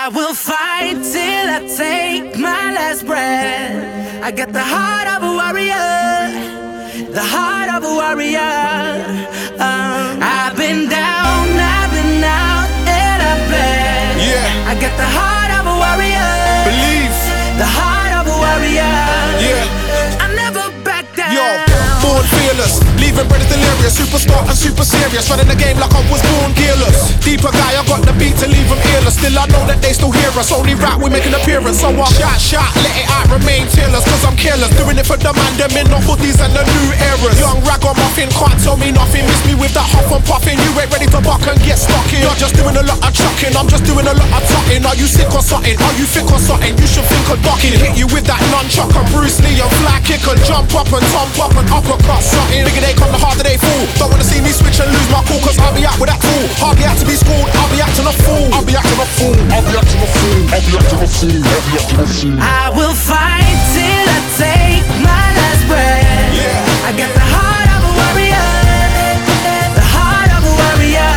I will fight till I take my last breath. I got the heart of a warrior, the heart of a warrior. I've been down, I've been out, and I've bled. Yeah. I got the heart of a warrior, Believe. the heart of a warrior. Yeah. I never back down. Yo, born fearless, leaving brothers delirious. Superstar and super serious, running the game like I was born gearless. Deeper guy, I got the beat to leave them earless. Still I know that they still hear us. Only rap, we make an appearance. So I shot, let it out, remain tearless. Cause I'm careless, doing it for the man, them in the hoodies and the new eras. Young ragamuffin, can't tell me nothing. Miss me with that huff and puffin'. You ain't ready to buck and get stuck in. You're just doing a lot of chucking, I'm just doing a lot of tucking. Are you sick or something? Are you thick or something? You should think of ducking. Hit you with that nunchuck and Bruce Lee and fly kick and jump up and thump up and uppercut something. Bigger they come, the harder they fall. Don't wanna see me switch and lose my cool, cause I'll be out with that tool. Hardly have to be schooled, I'll be acting a fool. I'll be acting a fool, I'll be acting a fool, I'll be acting a fool, I'll be acting a fool. I will fight till I take my last breath. Yeah. I got the heart of a warrior, the heart of a warrior.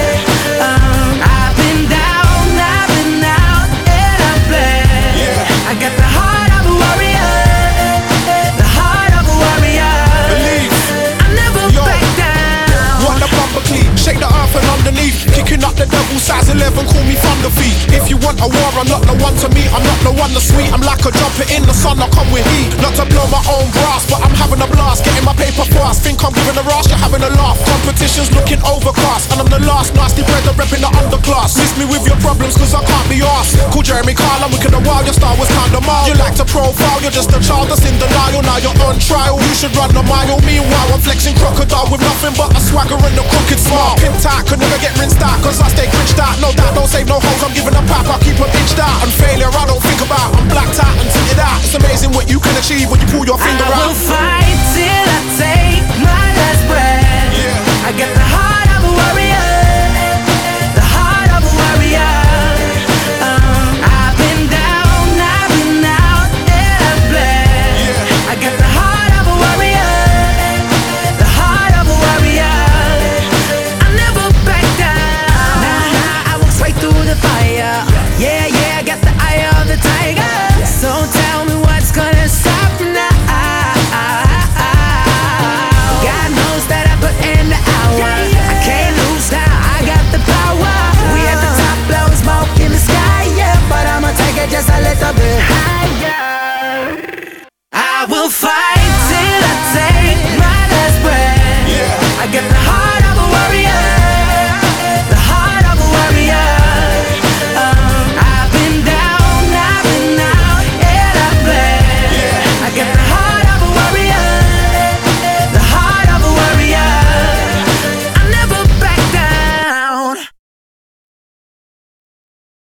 I've been down, I've been out, and I've bled. Yeah. I got the heart of a warrior, the heart of a warrior. Believe. I never back down. Want the bumper clean, shake the earth and underneath. Kicking up the devil, size 11, call me Thunder Feet. If you want a war, I'm not the one to meet. I'm not the one to sweet. I'm like a jumper in the sun, I come with heat. Not to blow my own brass, but I'm having a blast. Getting my paper fast, think I'm giving a rush, you're having a laugh. Competition's looking overcast, and I'm the last nasty brother repping the underclass. Miss me with your problems, cause I can't be asked. Call Jeremy Kyle, I'm wicked a while, your style was kinda mild. You like to profile, you're just a child that's in denial. Now you're on trial, you should run a mile. Meanwhile, I'm flexing crocodile with nothing but a swagger and a crooked smile. Pin tight, could never get rinsed out, cause I stay grinched out. No doubt, don't save no hoes, I'm giving a pap, I keep them inched out. And failure I don't think about, I'm blacked out and tinted out. It's amazing what you can achieve when you pull your finger I will out. fight